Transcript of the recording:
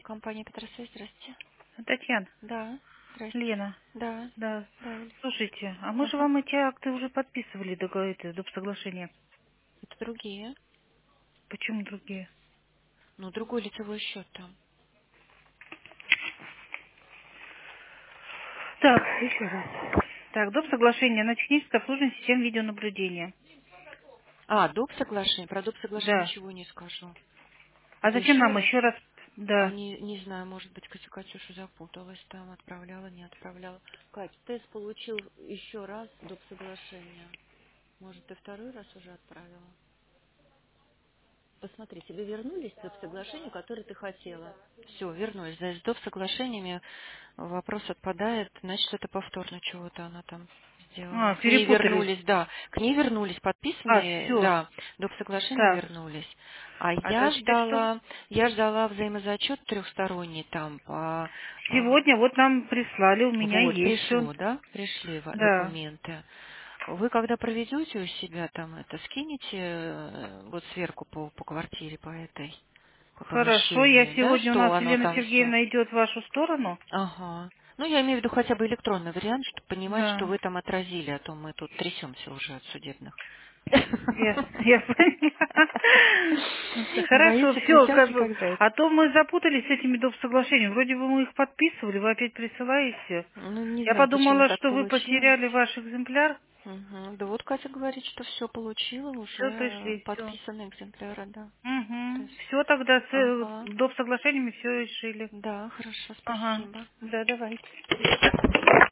Компания Петросвязь, здрасте. Татьяна, Да, здрасте. Лена, Да, да. да, Юль. Слушайте, а мы же Ага. вам эти акты уже подписывали, доп. Соглашения. Это другие. Почему другие? Ну, другой лицевой счет там. Так, еще раз. Так, доп. Соглашение на техническое обслуживание систем видеонаблюдения. А, доп. Соглашение. Про доп. Соглашение Да. ничего не скажу. А Это зачем еще нам раз? еще раз? А Да. не знаю, может быть, Катюша запуталась там, отправляла, не отправляла. Кать, тест получил еще раз доп. Соглашение. Может, ты второй раз уже отправила? Посмотри, тебе вернулись доп. Соглашения, которые ты хотела. Все, вернулись. Да, с доп. Соглашениями вопрос отпадает, значит, это повторно чего-то она там сделала. А, К ней перепутались. вернулись, да. К ней вернулись А, подписанные, все. да, доп. Соглашения Так. вернулись. А А теперь что? я ждала взаимозачет трехсторонний там по Сегодня вот нам прислали, у меня вот, есть все. пришло, да? Пришли Да. документы. Вы когда проведете у себя там это, скинете вот сверху по квартире, по этой, по Хорошо, я помещению, да, сегодня, у что нас оно Елена там все. Сергеевна идет в вашу сторону. Ага. Ну, я имею в виду хотя бы электронный вариант, чтобы понимать, что Да. вы там отразили, а то мы тут трясемся уже от судебных. Я поняла. Хорошо, Боимся, все, трясемся, как заяц. а то мы запутались с этими доп. Соглашениями. Вроде бы мы их подписывали, вы опять присылаете. Ну, не Я знаю, почему подумала, так что вы получилось. потеряли ваш экземпляр. Мгм. Да вот Катя говорит, что все получила, Все уже пришли, все. подписаны экземпляры, да. То Угу. есть, Все тогда с ага. доп. Соглашениями все решили. Да, хорошо, Ага. спасибо. Да, давайте.